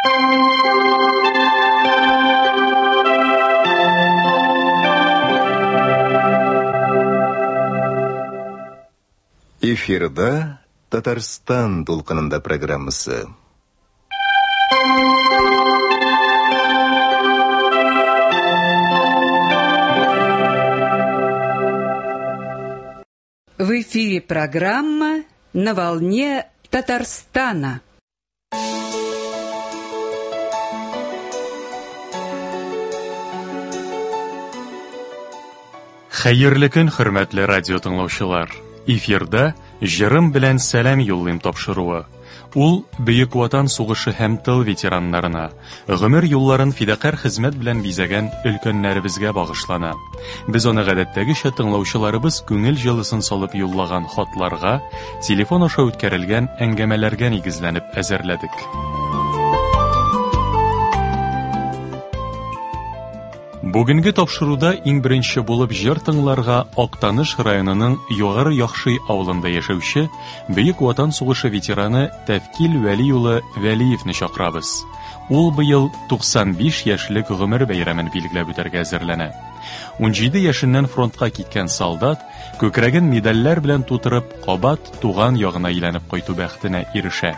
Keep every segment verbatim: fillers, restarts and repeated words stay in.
Эфирда Татарстан толқынында программасы. В эфире программа «На волне Татарстана». Хәерле көн, хөрмәтле радио тыңлаучылар. Эфирда җырым белән сәлам юллыйм тапшыруы. Ул Бөек Ватан сугышы һәм тыл ветераннарына, гомер юлларын фидакар хезмәт белән бизәгән өлкәннәребезгә багышлана. Без аны гадәттәгечә тыңлаучыларыбыз күңел җылысын салып юллаган хатларга, телефон аша үткәрелгән әңгәмәләргә нигезләнеп әзерләдек. Бүгенге тапшыруда иң беренче булып җыр тыңларга Актаныш районының Югары Яхшый авылында яшәүче Бөек Ватан сугышы ветераны Тәвкил Вәли улы Вәлиевне чакырабыз. Ул быел туксан биш яшьлек гомер бәйрәмен билгеләп үтәргә әзерләнә. унҗиде яшеннән фронтка киткән солдат күкрәген медальләр белән тутырып кабат туган ягына әйләнеп кайту бәхетенә ирешә.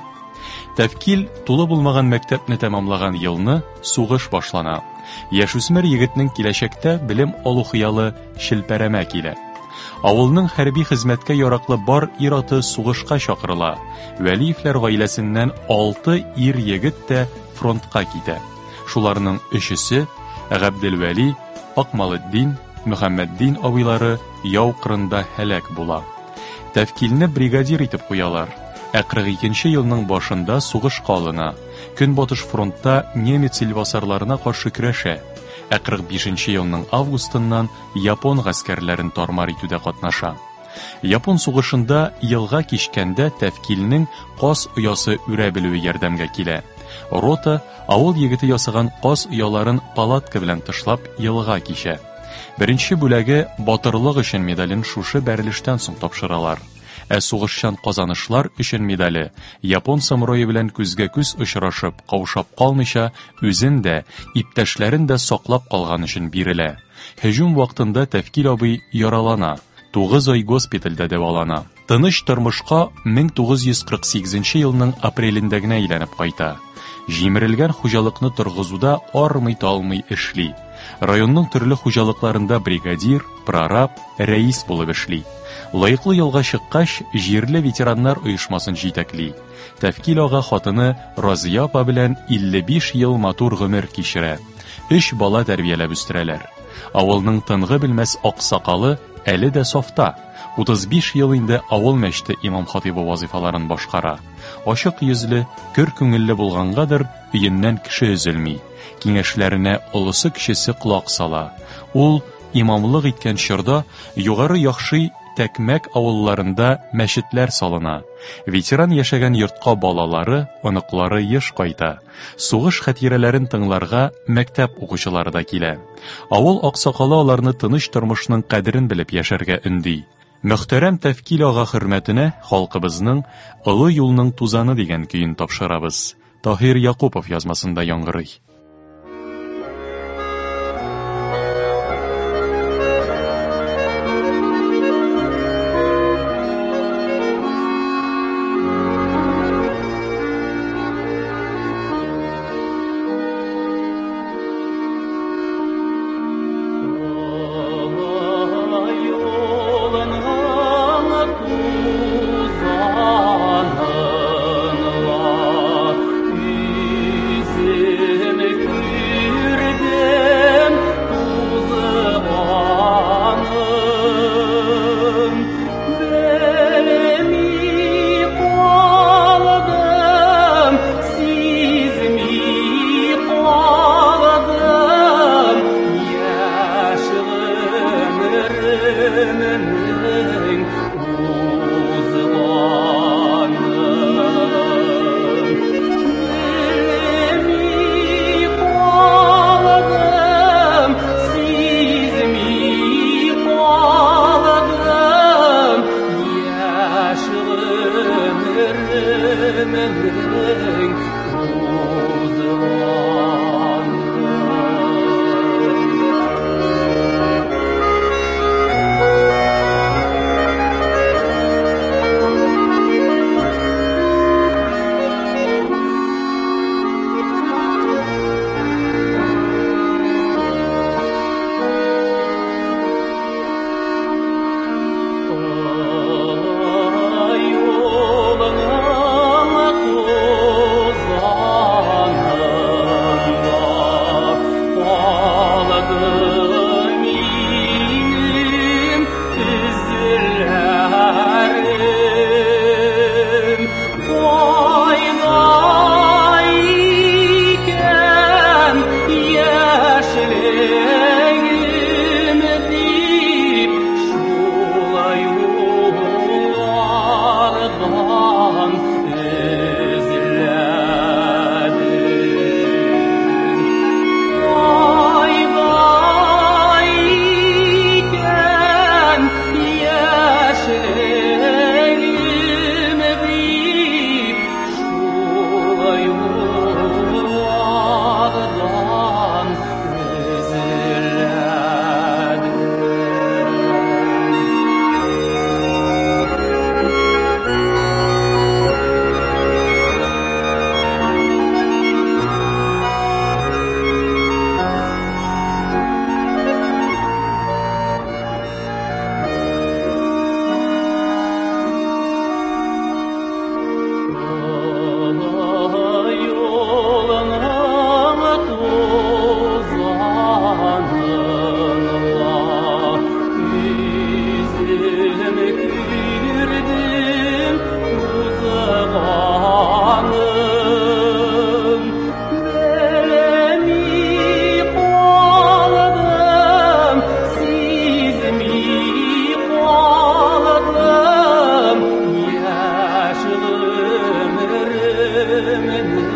Тәвкил тулы булмаган мәктәпне тәмамлаган елны сугыш башлана. Яшүсмер егетнең киләчәктә белем алу хыялы шелпәрәмә килә. Авылның хәрби хезмәткә яраклы бар ир-аты сугышка чакырыла. Вәлиевләр гаиләсеннән алты ир егет тә фронтка китә. Шуларның өчесе Габделвәли, Акмалетдин, Мөхәммәддин абыйлары яу кырында һәлак була. Тәвкилне бригадир итеп куялар. Ә кырык икенче елның башында сугышка алына. Көнбатыш фронтта немец илбасарларына каршы көрәшә. Ә кырык бишенче елның августыннан Япон гаскәрләрен тармар итүдә катнаша. Япон сугышында елга кичкәндә Тәвкилнең каз оясы үрә белүе ярдәмгә килә. Рота авыл егете ясаган каз ояларын палатка белән тышлап елга кичә. Беренче бүләге батырлык өчен медален шушы бәрелештән соң тапшыралар. Ә сугышчан казанышлар өчен медале Япон самурае белән күзгә-күз очрашып, каушап калмыйча, үзен дә, иптәшләрен дә саклап калган өчен бирелә. Һөҗүм вакытында Тәвкил абый яралана, тугыз ай госпитальдә дәвалана. Тыныч тормышка мең тугыз йөз кырык сигезенче елның апрелендә генә әйләнеп кайта. Җимерелгән хуҗалыкны торгызуда армый-талмый эшли. Районның төрле хуҗалыкларында бригадир, прораб, рәис булып эшли. Лайыклы елга чыккач, җирле ветераннар оешмасын җитәкли. Тәвкил ага хатыны Разия апа белән илле биш ел матур гомер кичерә. Өч бала тәрбияләп үстерәләр. Авылның тынгы белмәс аксакалы әле дә сафта. утыз биш ел инде авыл мәчете имам хатибы вазифаларын башкара. Ачык йөзле, көр күңелле булгангадыр, өеннән кеше өзелми. Киңәшләренә олысы кешесе колак сала. Ул имамлык иткән чорда Югары Яхшый Тәкмәк авылларында мәчетләр салына. Ветеран яшәгән йортка балалары, оныклары еш кайта. Сугыш хатирәләрен тыңларга мәктәп укучылары да килә. Авыл аксакалы аларны тыныч тормышның кадерен белеп яшәргә өнди. Мөхтәрәм Тәвкил ага хөрмәтенә халкыбызның Олы юлның тузаны дигән көен тапшырабыз. Таһир Якупов язмасында яңгырый. Tuzanın var, yüzüne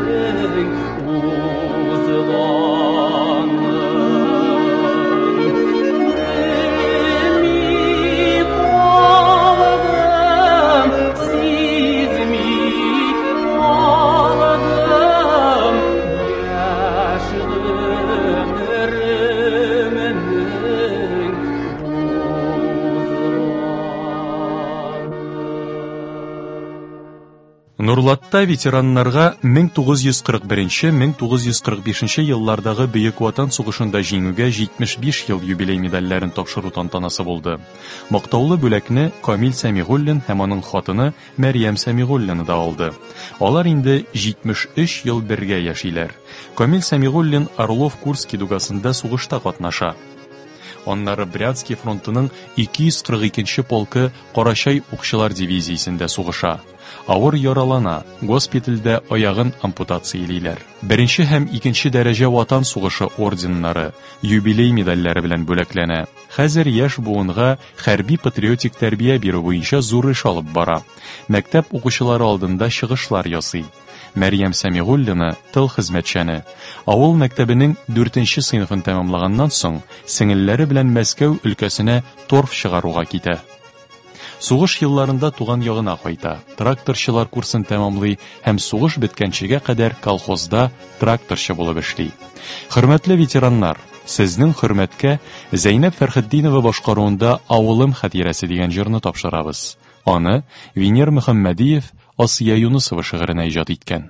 Нурлатта ветераннарга мең тугыз йөз кырык беренче - мең тугыз йөз кырык бишенче еллардагы Бөек Ватан сугышында җиңүгә җитмеш биш ел юбилей медальләрен тапшыру тантанасы булды. Мактаулы бүләкне Камил Сәмигуллин һәм аның хатыны Мәрьям Сәмигуллина да алды. Алар инде җитмеш өч ел бергә яшиләр. Камил Сәмигуллин Орлов-Курский дугасында сугышта катнаша. Аннары Брянский фронтының ике йөз кырык икенче полкы Карачай укчылар дивизиясендә сугыша. Авыр яралана, госпитальдә аягын ампутациялиләр. Беренче һәм икенче дәрәҗә Ватан сугышы орденнары, юбилей медальләре белән бүләкләнә. Хәзер яшь буынга хәрби-патриотик тәрбия бирү буенча зур эш алып бара. Мәктәп укучылары алдында чыгышлар ясый. Мәрьям Сәмигуллина тыл хезмәтчәне. Авыл мәктәбенең дүртенче сыйныфын тәмамлаганнан соң сеңелләре белән Мәскәү өлкәсенә торф чыгаруга китә. Сугыш елларында туган ягына кайта. Тракторчылар курсын тәмамлый һәм сугыш беткәнчегә кадәр колхозда тракторчы булып эшли. Хөрмәтле ветераннар, сезнең хөрмәткә Зәйнәп Фәрхетдинова башкаруында Авылым хатирәсе дигән җырны тапшырабыз. Аны Венер Мөхәммәдиев Асия Юнусова шигыренә иҗат иткән.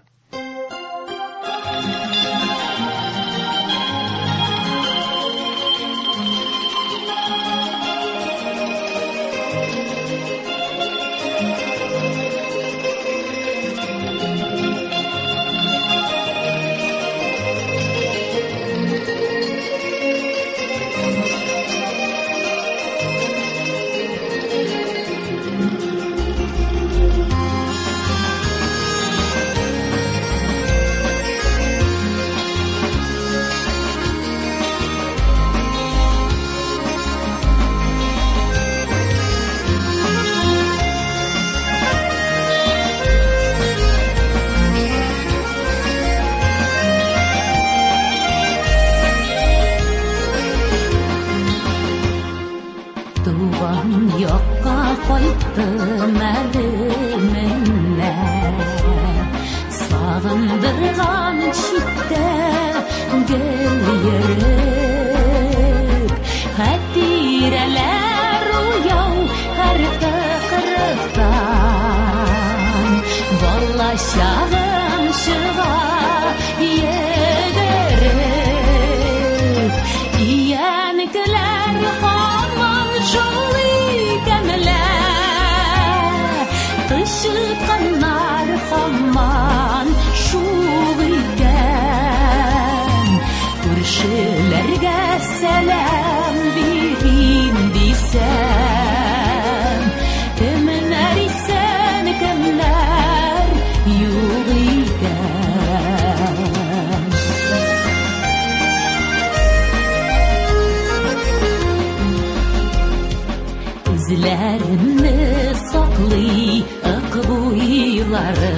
Izlerini saklay akbuyları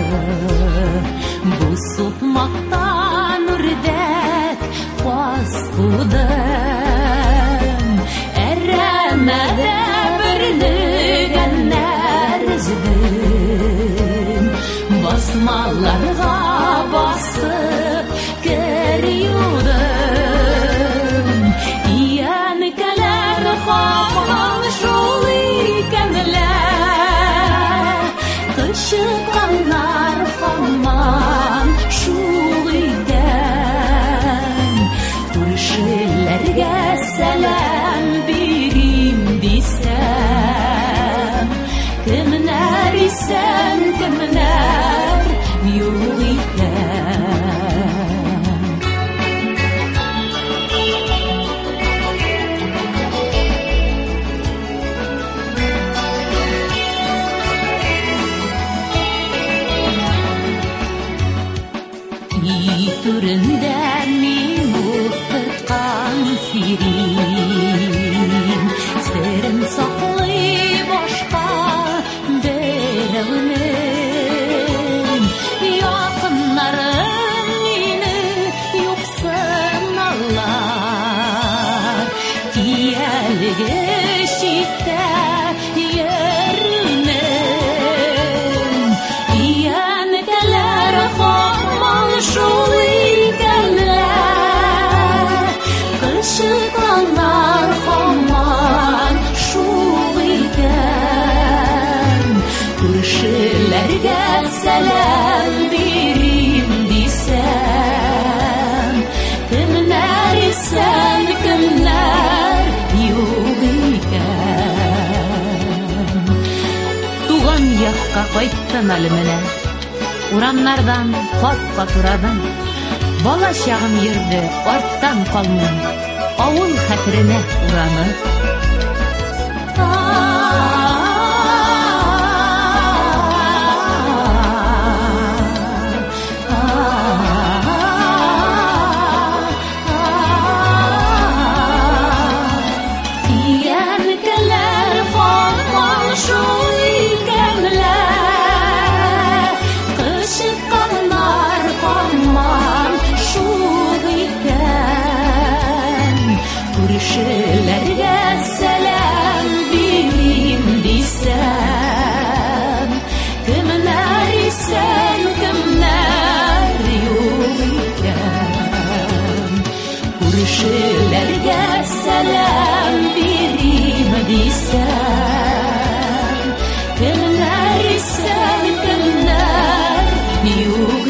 Bu sutmaktan ürdek baskudan Eremede bürlügenler izdim Basmalarga basıp geriyordum İyanikeler kalmış Çıkanlar falan şuğiden Turşilerge selam birim desem Kimler isen kimler yok iken Türünden mimut tutkan sirin Serin saklay başka derevinin Yakınları кайттым әле менә. Урамнардан кат-кат урадым. Бала чагым йөрде, арттан калмый. Авыл хәтеренә урамы. Күршеләргә сәлам бирим дисәм, кемнәр исән, кемнәр юк икән. Күршеләргә сәлам бирим дисәм, кемнәр исән, кемнәр юк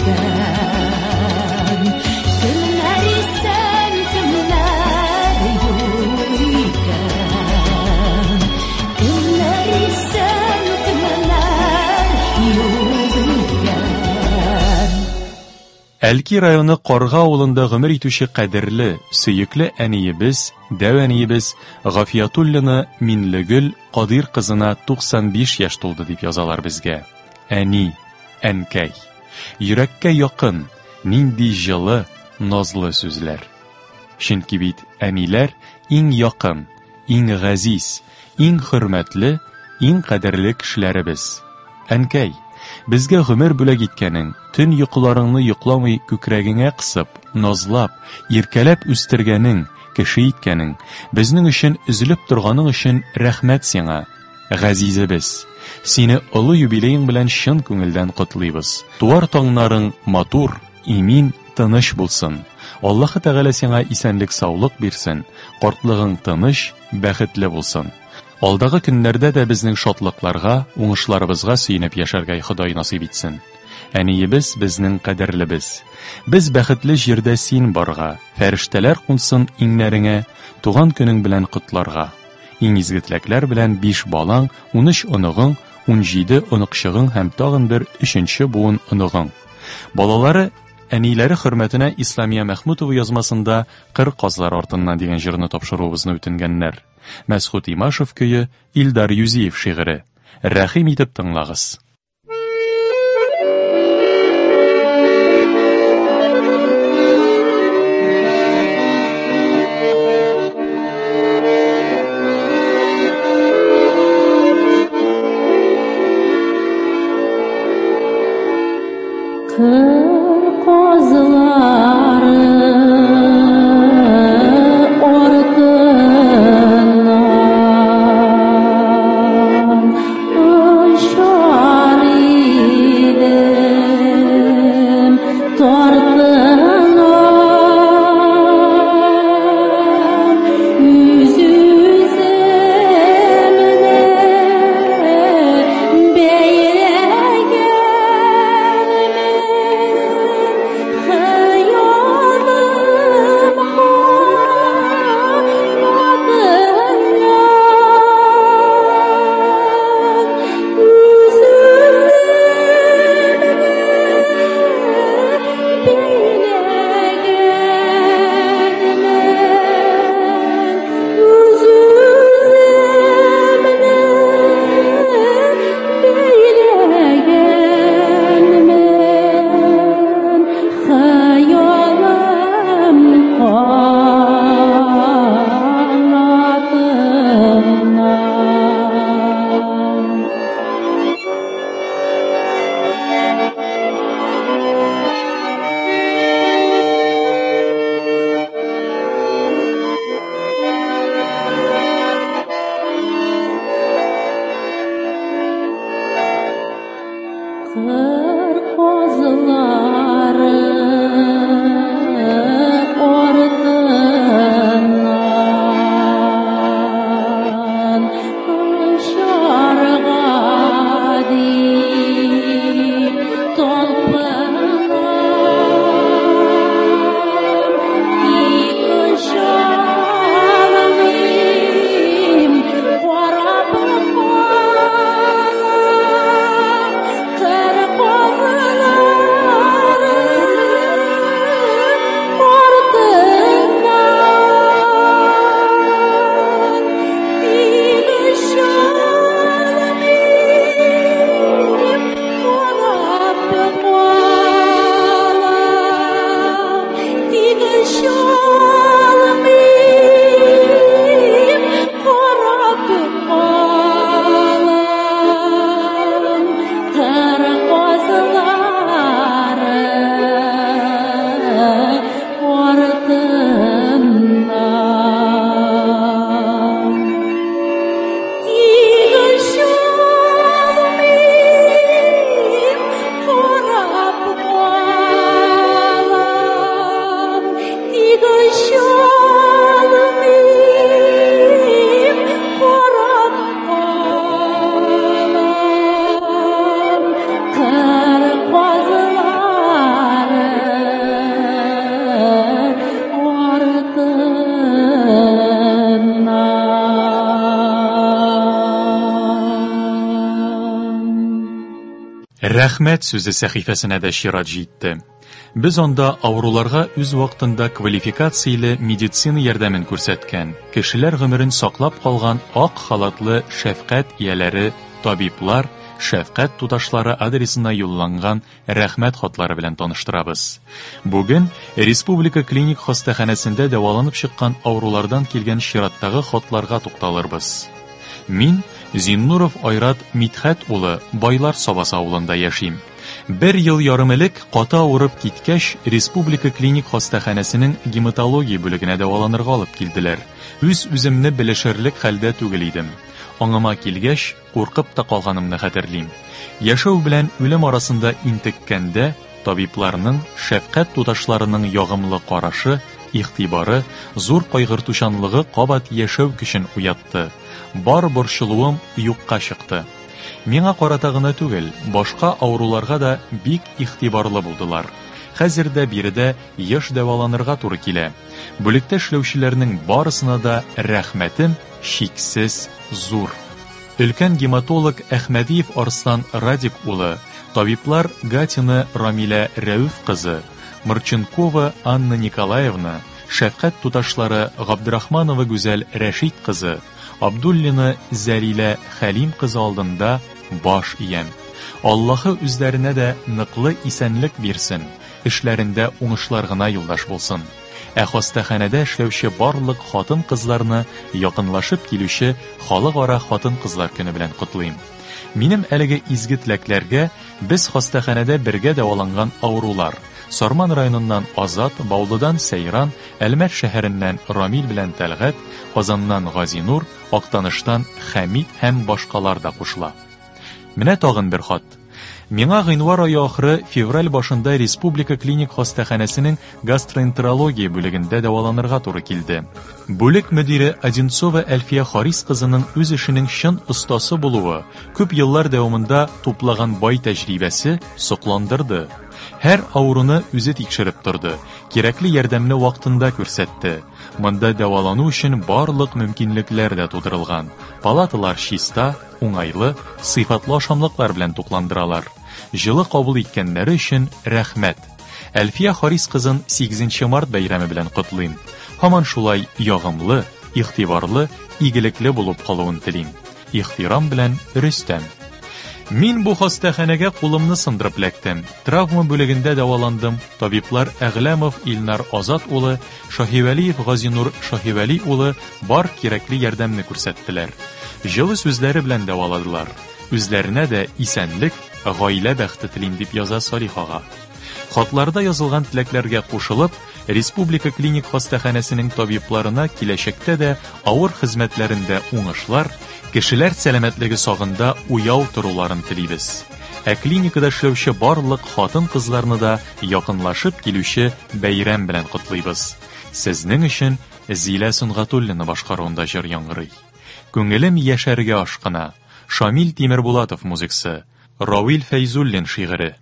икән. Кемнәр исән, кемнәр юк икән. Кемнәр исән, кемнәр юк икән. Әлки районы Карга авылында гомер итүче кадерле, сөекле әниебез, дәү әниебез Гафиятуллина Минлегөл Кадир кызына туксан биш яшь тулды дип язалар безгә. Әни, әнкәй. Йөрәккә якын, нинди җылы, назлы сүзләр. Чөнки бит әниләр иң якын, иң газиз, иң хөрмәтле, иң кадерле кешеләребез. Әнкәй, безгә гомер бүләк иткәнең, төн йокыларыңны йокламый күкрәгеңә кысып, назлап, иркәләп үстергәнең, кеше иткәнең, безнең өчен üzülеп торганың өчен рәхмәт сиңа. Газизебез, сине олы юбилеең белән чын күңелдән котлыйбыз. Туар таңнарың матур, имин, тыныч булсын. Аллаһы Тәгалә сиңа исәнлек, саулык бирсен, картлыгың тыныч, бәхетле булсын. Алдагы көннәрдә дә безнең шатлыкларга, уңышларыбызга сөенеп яшәргә Ходай насыйп итсен. Әниебез безнең кадерлебез. Без бәхетле җирдә син барга, фәрештәләр кунсын иңнәреңә, туган көнең белән котларга. Иң изге теләкләр белән биш балаң, ун өч оныгың, ун җиде оныкчыгың һәм тагын бер өченче буын оныгың. Балалары әниләре хөрмәтенә Исламия Мәхмүтова язмасында «Кыр казлар артыннан» дигән җырны тапшыруыбызны үтенгәннәр. Мәсхүт Имашев көе, Илдар Юзиев шигыре. Рәхим итеп тыңлагыз. Рәхмәт сүзе сәхифәсенә дә чират җитте. Без анда авыруларга үз вакытында квалификацияле медицина ярдәмен күрсәткән, кешеләр гомерен саклап калган ак халатлы шәфкать ияләре, табиблар, шәфкать туташлары адресына юлланган рәхмәт хатлары белән таныштырабыз. Бүген Республика клиник хастаханәсендә дәваланып чыккан авырулардан килгән чираттагы хатларга тукталырбыз. Мин Зиннуров Айрат Митхәт улы Байлар Сабасы авылында яшим. Бер ел ярым элек каты авырып киткәч, Республика клиник хастаханәсенең гематология бүлегенә дәваланырга алып килделәр. Үз үземне белешерлек хәлдә түгел идем. Аңыма килгәч, куркып та калганымны хәтерлим. Яшәү белән үлем арасында интеккәндә, табибларның, шәфкать туташларының ягымлы карашы, игътибары, зур кайгыртучанлыгы кабат яшәү көчен уятты. Бар борчылуым юкка чыкты. Миңа карата гына түгел, башка авыруларга да бик игътибарлы булдылар. Хәзер дә биредә еш дәваланырга туры килә. Бүлектә эшләүчеләрнең барысына да рәхмәтем чиксез зур. Өлкән гематолог Әхмәдиев Арслан Радик улы, табиблар Гатина Рамилә Рәүф кызы, Марченкова Анна Николаевна, шәфкать туташлары Габдрахманова Гүзәл Рәшид кызы, Абдуллина Зәлилә Хәлим кызы алдында баш иям. Аллаһы үзләренә дә ныклы исәнлек бирсен, эшләрендә уңышлар гына юлдаш булсын. Ә хастаханәдә эшләүче барлык хатын-кызларны якынлашып килүче халыкара хатын-кызлар көне белән котлыйм. Минем әлеге изге теләкләргә без хастаханәдә бергә дәваланган авырулар, Сарман районыннан Азат, Баулыдан Сәйран, Әлмәт шәһәреннән Рамил белән Тәлгат, Казаннан Газинур, Актаныштан Хәмид һәм башкалар да кушыла. Менә тагын бер хат. Миңа гыйнвар ае ахыры февраль башында Республика клиник хастаханәсенең гастроэнтерология бүлегендә дәваланырга туры килде. Бүлек мөдире Одинцова Әлфия Харис кызының үз эшенең чын остасы булуы, күп еллар дәвамында туплаган бай тәҗрибәсе сокландырды. Һәр авыруны үзе тикшереп торды, кирәкле ярдәмне вакытында күрсәтте. Монда дәвалану өчен барлык мөмкинлекләр дә тудырылган. Палаталар чиста, уңайлы, сыйфатлы ашамлыклар белән тукландыралар. Җылы кабул иткәннәре өчен рәхмәт. Әлфия Харис кызын сигезенче март бәйрәме белән котлыйм. Һаман шулай ягымлы, игътибарлы, игелекле булып калуын телим. Ихтирам белән Рөстәм. Мин бу хастаханәгә кулымны сындырып ләктем. Травма бүлегендә дәваландым. Табиблар Әгләмов Илнар Азат улы, Шаһивәлиев Газинур Шаһивәли улы бар кирәкле ярдәмне күрсәттеләр. Җылы сүзләре белән дәваладылар. Үзләренә дә исәнлек, гаилә бәхте телим дип яза Салихага. Хатларда язылган теләкләргә кушылып, Республика клиник хастаханәсенең табибларына киләчәктә дә авыр хезмәтләрендә уңышлар, кешеләр сәламәтлеге сагында уяу торуларын телибез. Ә клиникада эшләүче барлык хатын-кызларны да якынлашып килүче бәйрәм белән котлыйбыз. Сезнең өчен Зилә Сунгатуллина башкаруында җыр яңгырый. Күңелем яшәргә ашкына. Шамил Тимербулатов музыкасы. Равил Фәйзуллин шигыре.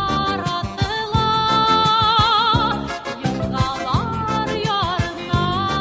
Yıldızlar attılar, yıldızlar yarına.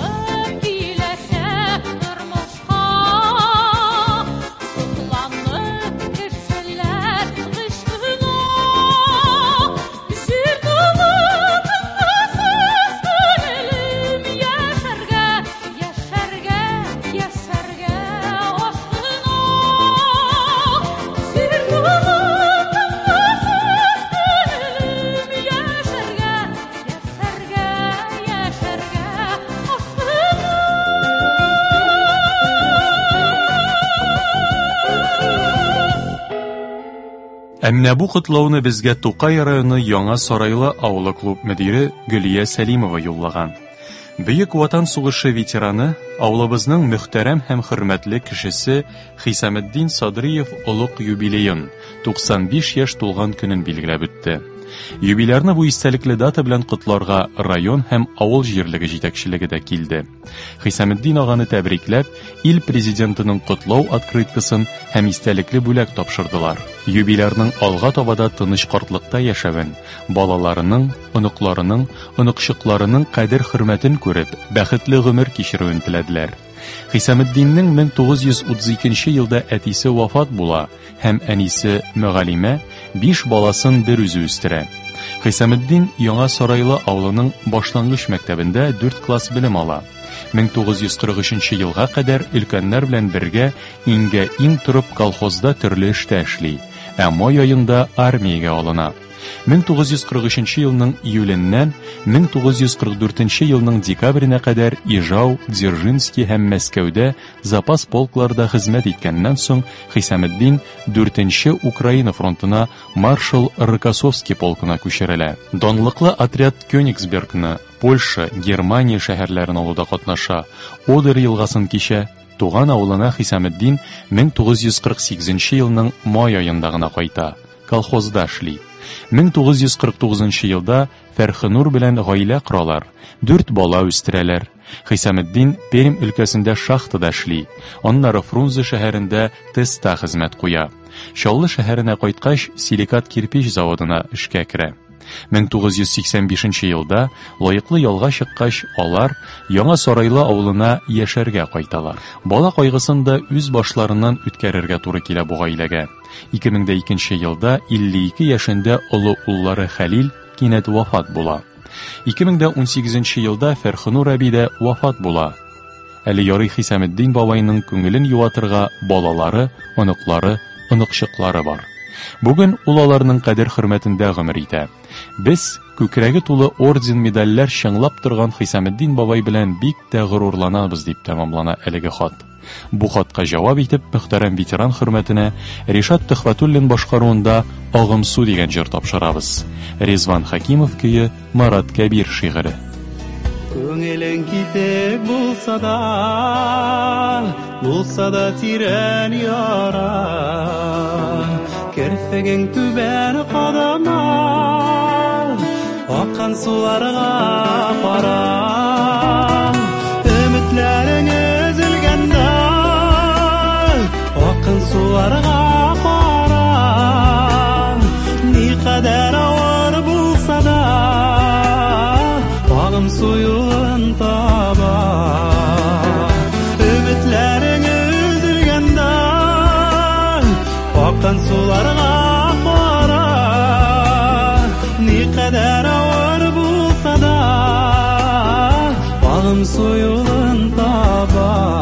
Әмнә бу котлауны безгә Тукай районы Яңа Сарайлы авылы клуб мөдире Гөлия Сәлимова юллаган. Бөек Ватан сугышы ветераны, авылыбызның мөхтәрәм һәм хөрмәтле кешесе Хисаметдин Садриев олуг юбилейын, туксан биш яшь тулган көнен билгеләп үтте. Юбилярны бу истәлекле дата белән котларга район һәм авыл җирлеге җитәкчелеге дә килде. Хисаметдин аганы тәбрикләп, ил президентының котлау открыткасын һәм истәлекле бүләк тапшырдылар. Юбилярның алга табада тыныч картлыкта яшәвен, балаларының, оныкларының, оныкчыкларының кадер-хөрмәтен күреп, бәхетле гомер кичерүен теләделәр. Хисаметдиннең мең тугыз йөз утыз икенче елда әтисе вафат була һәм әнисе Мөгалимә биш баласын бер үзе үстерә. Хисаметдин Яңа Сарайлы авылының башлангыч мәктәбендә дүрт класс белем ала. мең тугыз йөз кырык өченче елга кадәр өлкәннәр белән бергә иңгә иң торып колхозда төрле эштә эшли, ә май аенда армиягә алына. мең тугыз йөз кырык өченче елның июленнән мең тугыз йөз кырык дүртенче елның декабренә кадәр Ижау, Дзержинский һәм Мәскәүдә запас полкларда хезмәт иткәннән соң Хисаметдин дүртенче Украина фронтына маршал Рокоссовский полкына күчерелә. Данлыклы отряд Кёнигсбергны, Польша, Германия шәһәрләрен алуда катнаша, Одер елгасын кичә. Туган авылына Хисаметдин мең тугыз йөз кырык сигезенче елның май аенда гына кайта. Колхозда эшли. мең тугыз йөз кырык тугызынчы елда Фәрхинур белән гаилә коралар, дүрт бала үстерәләр. Хисаметдин Пермь өлкәсендә шахтада эшли, аннары Фрунзе шәһәрендә теста хезмәт куя. Чаллы шәһәренә кайткач, силикат кирпич заводына эшкә керә. мең тугыз йөз сиксән бишенче елда лаеклы ялга чыккач, алар Яңа Сарайлы авылына яшәргә кайталар. Бала кайгысын да үз башларыннан үткәрергә туры килә бу гаиләгә. ике мең икенче елда илле ике яшендә олы уллары Хәлил кинәт вафат була. ике мең унсигезенче елда Фәрхинур әби дә вафат була. Әле ярый Хисаметдин бабайның күңелен юатырга балалары, оныклары, оныкчыклары бар. Бүген ул аларның кадер-хөрмәтендә гомер итә. Без күкрәге тулы орден-медальләр чыңлап торган Хисаметдин бабай белән бик тә горурланабыз дип тәмамлана әлеге хат. Бу хатка җавап итеп, мөхтәрәм ветеран хөрмәтенә Ришат Төхфәтуллин башкаруында Агым су дигән җыр тапшырабыз. Резван Хакимов көе, Марат Кәбир шигыре. Күңелең китек булса да, булса да тирән яра, керфегең түбән кадама, аккан суларга кара, өметләрең өзелгәндә, аккан суларга кара, никадәр авыр булса да, агым суюын таба. Өметләрең өзелгәндә, аккан суларга кара, никадәр авыр булса да, агым суюын таба.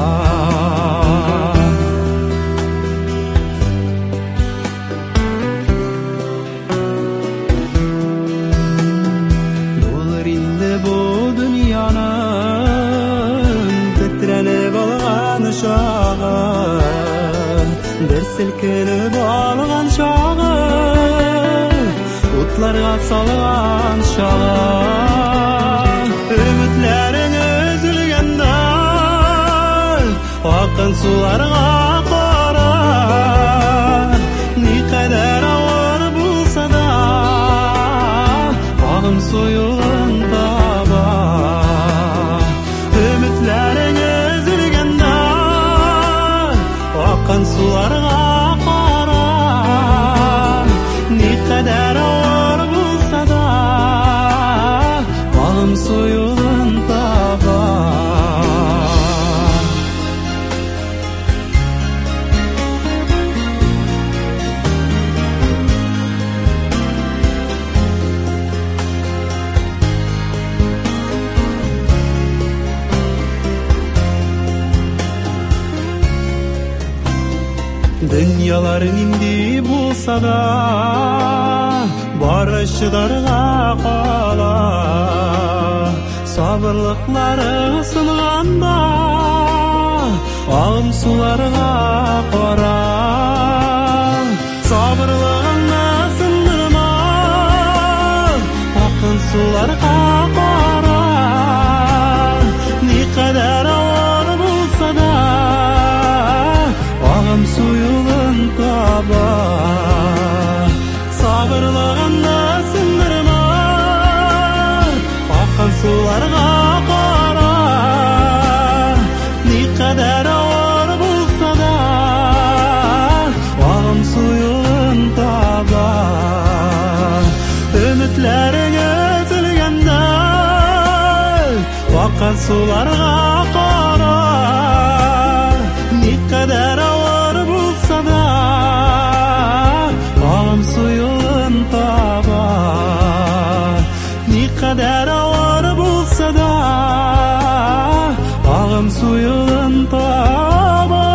Булыр инде бу дөньяның тетрәнеп алган чагы, бер селкенеп алган чагы, утларга салган чагы. Өметләрең өзелгәндә, аккан суларга кара, никадәр авыр булса да, агым суюын таба. Өметләрең өзелгәндә, аккан суларга кара, никадәр авыр булса да, агым суюын таба. Dünyalar nindi bulsa da bari şıdarga qala. Sabırlıqları sınğanda ağım sularga qara. Sabırlığını sındırma akın sularga qara. Ne kadar ağır bulsa da ağım suyulun taba. Sabırlığını sındırma akın sularga qara. Ne kadar ağır bulsa da ağım suyulun taba. Ümitlerin üzülgende akın sularga qara. Ne kadar ağır bulsa da ağım suyun taba. Ne kadar ağır bulsa da ağım suyun taba.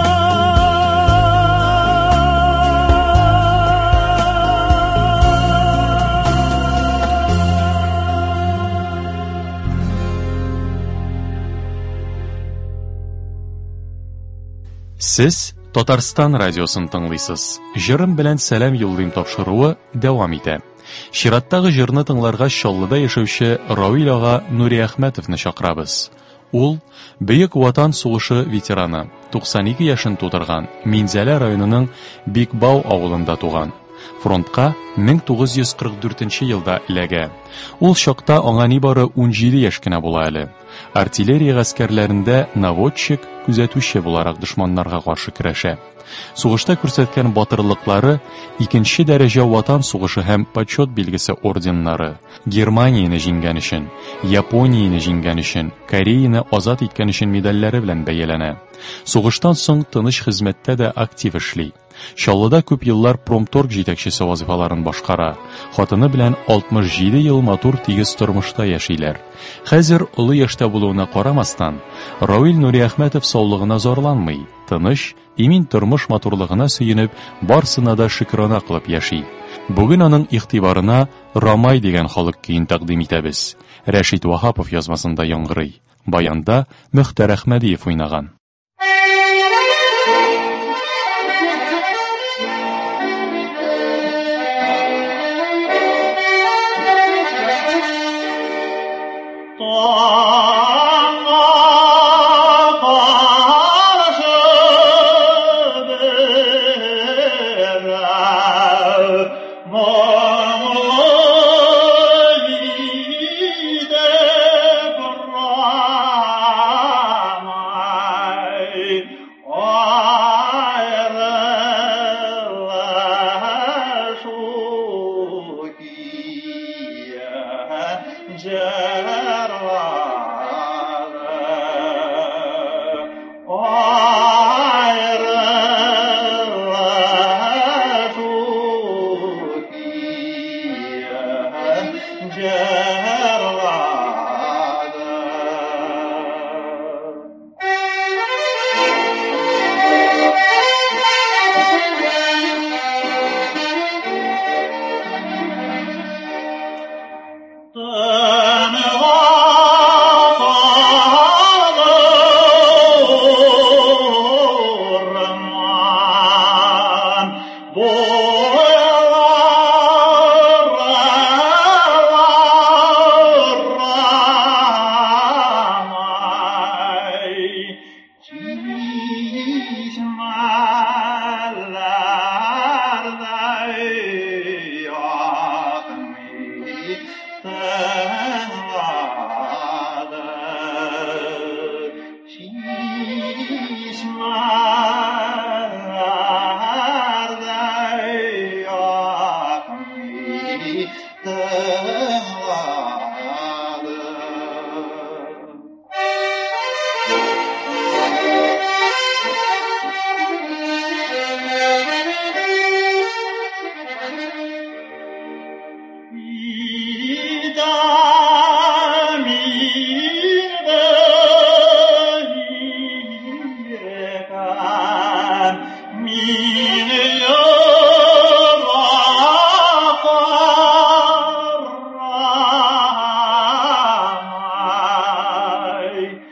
Siz Татарстан радиосын тыңлыйсыз. Жырым белән сәлам юллыйм тапшыруы дәвам итә. Чираттагы җырны тыңларга Чаллыда яшәүче Равил ага Нури Әхмәтовны чакырабыз. Ул Бөек Ватан сугышы ветераны, туксан ике яшен тутырган, Минзәлә районының Бикбау авылында туган. Фронтка мең тугыз йөз кырык дүртенче елда эләгә. Ул чакта аңа нибары ун җиде яшь кенә була әле. Артиллерия гаскәрләрендә наводчик, күзәтүче буларак дошманнарга каршы көрәшә. Сугышта күрсәткән батырлыклары икенче дәрәҗә ватан сугышы һәм почет билгесе орденнары, Германияны җиңгән өчен, Японияны җиңгән өчен, Кореяны азат иткән өчен медальләре белән бәяләнә. Сугыштан соң тыныч хезмәттә дә актив эшли. Чаллыда күп еллар промторг җитәкчесе вазифаларын башкара. Хатыны белән алтмыш җиде ел матур тигез тормышта яшиләр. Хәзер олы яшьтә булуына карамастан, Равил Нури Әхмәтов саулыгына зарланмый, тыныч, имин тормыш матурлыгына сөенеп, барсына да шөкранә кылып яши. Бүген аның игътибарына Рамай дигән халык көен тәкъдим итәбез. Рәшит Вахапов язмасында яңгырый. Баянда Мөхтәр Әхмәдиев уйнаган. Jarwa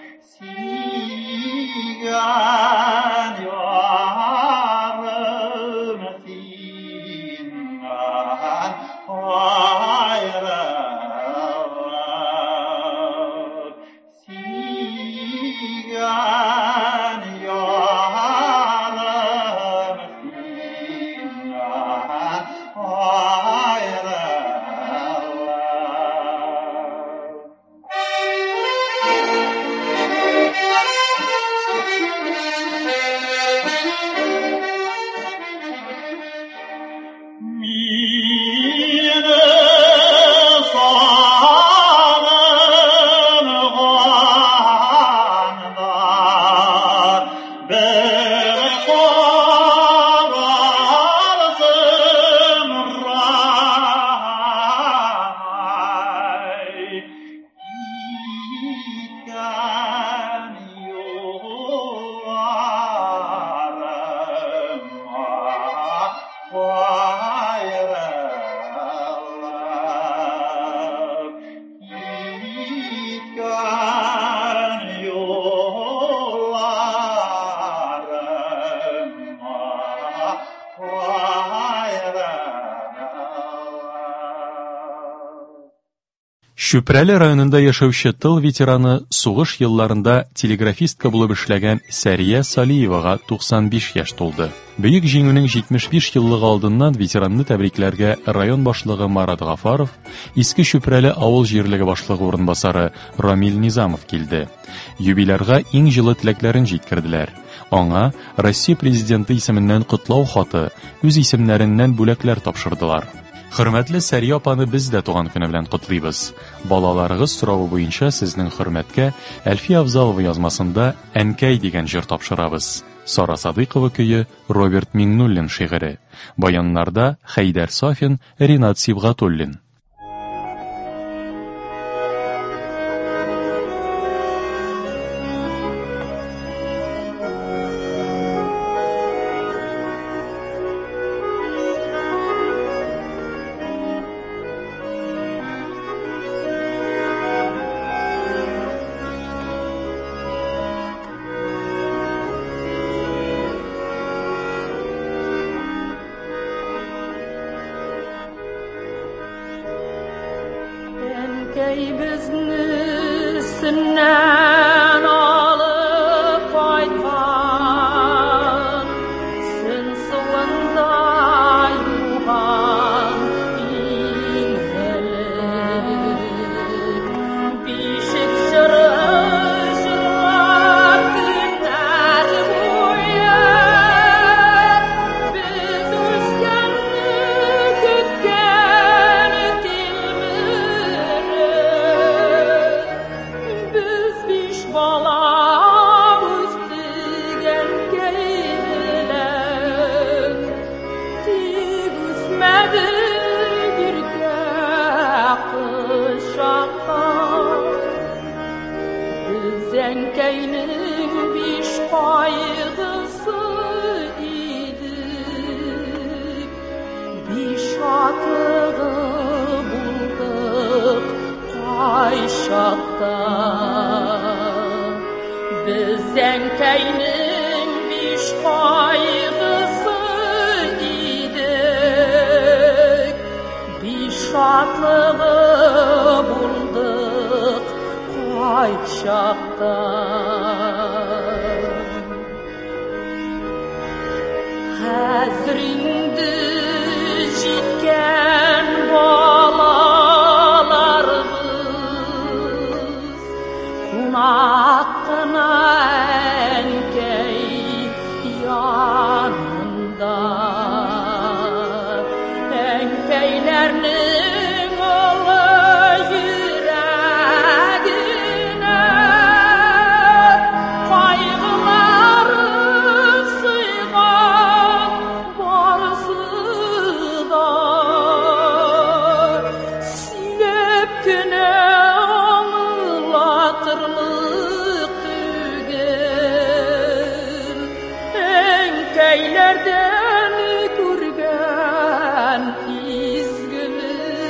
Шүпрәле районында яшәүче тыл ветераны сугыш елларында телеграфистка булып эшләгән Сәрия Салиевага туксан биш яшь тулды. Бөек җиңүнең җитмеш биш еллыгы алдыннан ветеранны тәбрикләргә район башлыгы Марат Гафаров, Иске Шүпрәле авыл җирлеге башлыгы урынбасары Рамил Низамов килде. Юбилярга иң җылы теләкләрен җиткерделәр. Аңа Россия президенты исеменнән котлау хаты, үз исемнәреннән бүләкләр тапшырдылар. Хөрмәтле Сәрия апаны без дә туган көне белән котлыйбыз. Балаларыгыз соравы буенча сезнең хөрмәткә Әлфия Авзалова язмасында Әнкәй дигән җыр тапшырабыз. Сара Садыйкова көе, Роберт Миңнуллин шигыре. Баяннарда Хәйдәр Сафин, Ринат Сибгатуллин.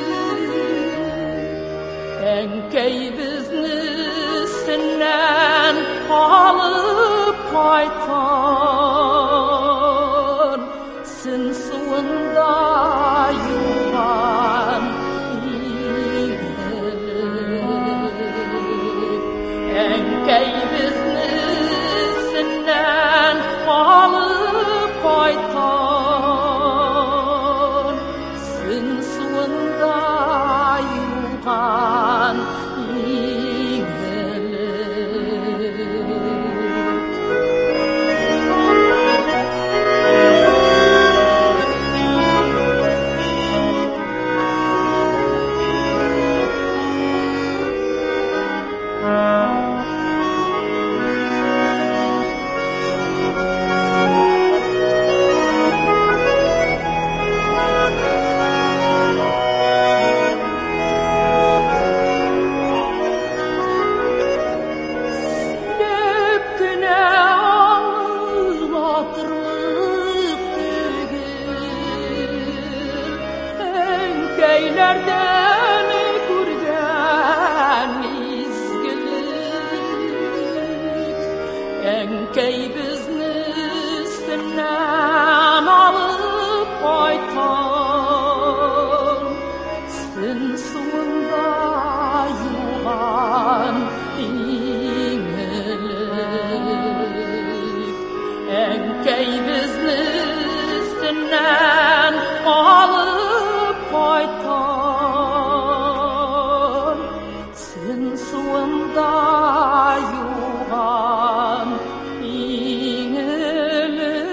Әнкәй безне сеннән Әнкәй безне өстеннән алып кайткан, сын суында юган иңелек. Әнкәй безне üstünden alıp kaytan, sın suunda yuvan iğnelik.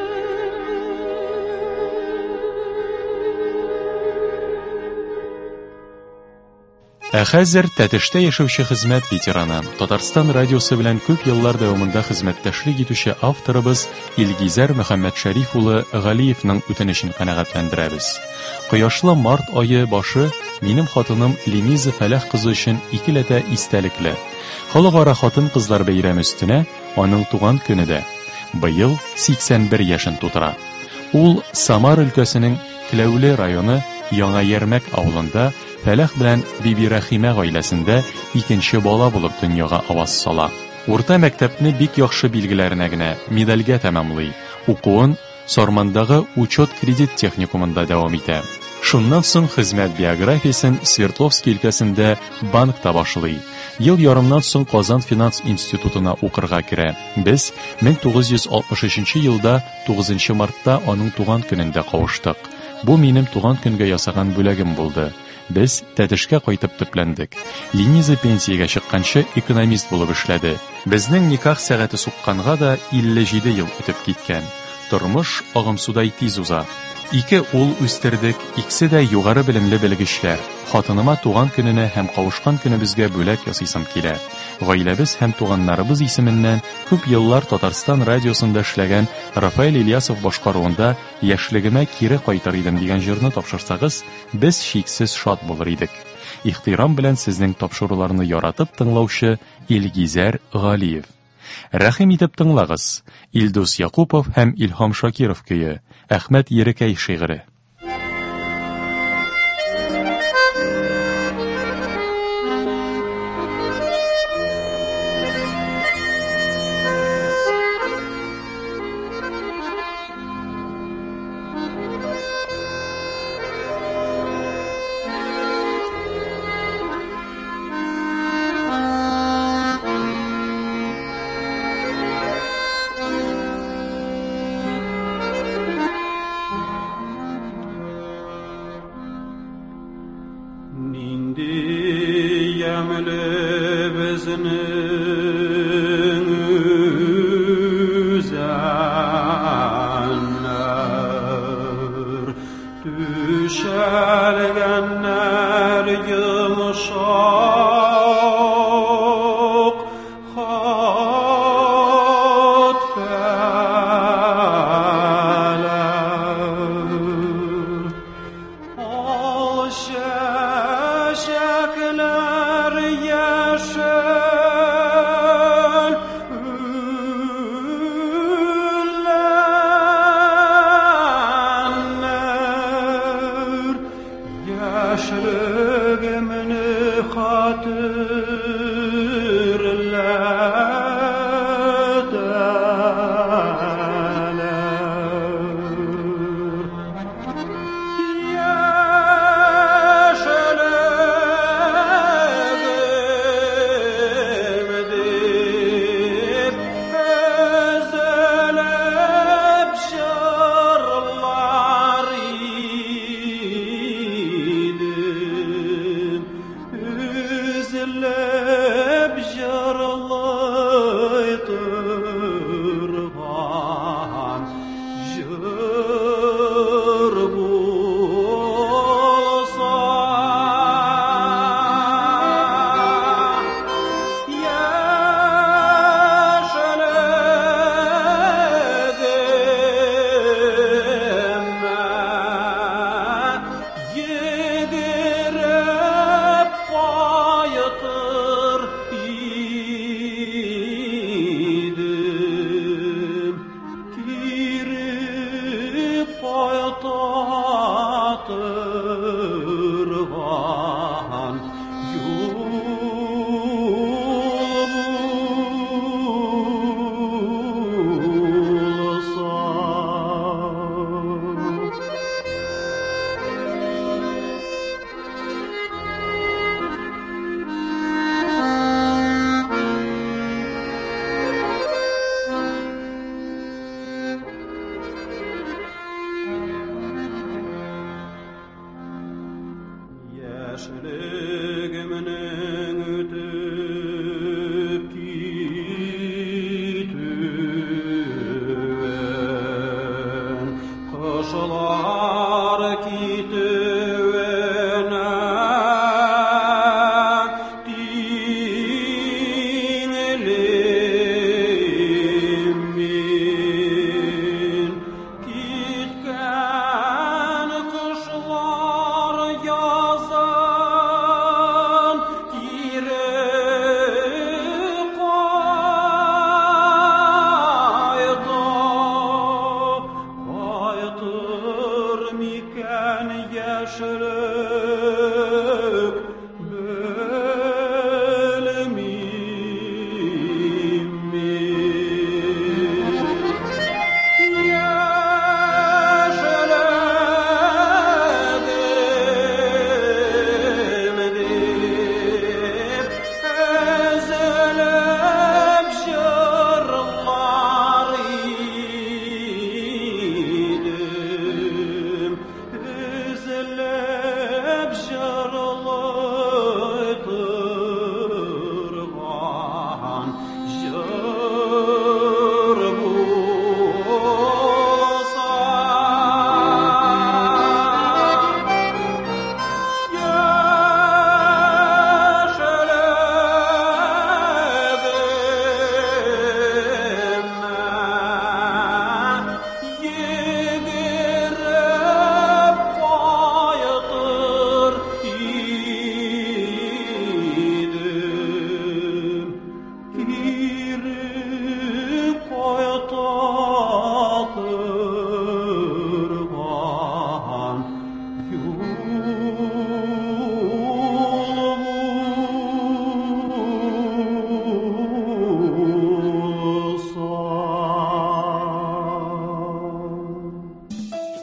Ә хәзер Тәтештә яшәүче хезмәт ветераны, Татарстан радиосы белән күп еллар дәвамында хезмәттәшлек итүче авторыбыз Илгизәр Мөхәммәтшәриф улы Галиевның үтенечен канәгатьләндерәбез. Кояшлы март айы башы минем хатыным Линиза Фәләх кызы өчен икеләтә истәлекле. Халыкара хатын-кызлар бәйрәме өстенә аның туган көне дә. Быел сиксән бер яшен тутыра. Ул Самар өлкәсенең Кләүле районы Яңа Ярмәк авылында Фәләх белән Биби Рәхимә гаиләсендә икенче бала булып дөньяга аваз сала. Урта мәктәпне бик яхшы билгеләренә генә медальгә тәмамлый. Укуын Сормандагы учет кредит техникумында дәвам итә. Шуннан соң хезмәт биографиясын Свердловский өлкәсендә банкта башлый. Ел ярымнан соң Казан финанс институтына укырга керә. Без мең тугыз йөз алтмыш өченче елда тугызынчы мартта аның туган көнендә кавыштык. Бу минем туган көнгә ясаган бүләгем булды. Без Тәтешкә кайтып төпләндек. Линиза пенсиягә чыкканчы экономист булып эшләде. Безнең никах сәгате сукканга да илле җиде ел үтеп киткән. Тормыш агымсудай тиз уза. Ике ул үстердек, икесе дә югары белемле белгечләр. Хатыныма туган көненә һәм кавышкан көнебезгә бүләк ясыйсым килә. Гаиләбез һәм туганнарыбыз исеменнән күп еллар Татарстан радиосында эшләгән Рафаэль Ильясов башкаруында яшьлегемә кире кайтыр идем дигән җырны тапшырсагыз, без шиксез шат булыр идек. Ихтирам белән сезнең тапшыруларны яратып тыңлаучы Илгизәр Галиев. Рәхим итеп тыңлагыз. Илдус Якупов һәм Илһам Шакиров көе. Әхмәт Ерекәй шигыре.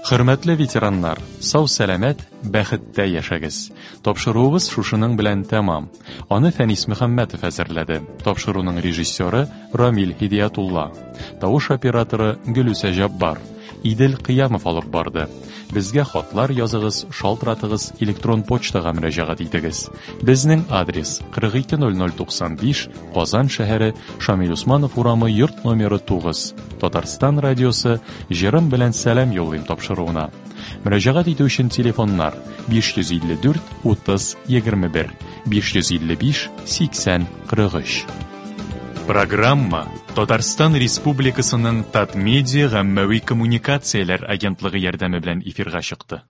Хөрмәтле ветераннар, сау-сәламәт, бәхеттә яшәгез. Тапшыруыбыз шушының белән тәмам. Аны Фәнис Мөхәммәтов әзерләде. Тапшыруның режиссеры Рамил Хидиятулла. Тавыш операторы Гөлүсә Жаббар. Идел Кыямов алып барды. Безгә хатлар языгыз, шалтыратыгыз, электрон почтага мөрәҗәгать итегез. Безнең адрес кырык ике ноль ноль туксан биш, Казан шәһәре, Шамил Усманов урамы, йорт номеры тугыз. Татарстан радиосы, җырым белән сәлам юллыйм тапшыруына. Мөрәҗәгать итү өчен телефоннар биш йөз илле дүрт утыз егерме бер, биш йөз илле биш сиксән кырык өч. Программа Татарстан Республикасының Татмедиа гаммәви коммуникацияләр агентлыгы ярдәме белән эфирга чыкты.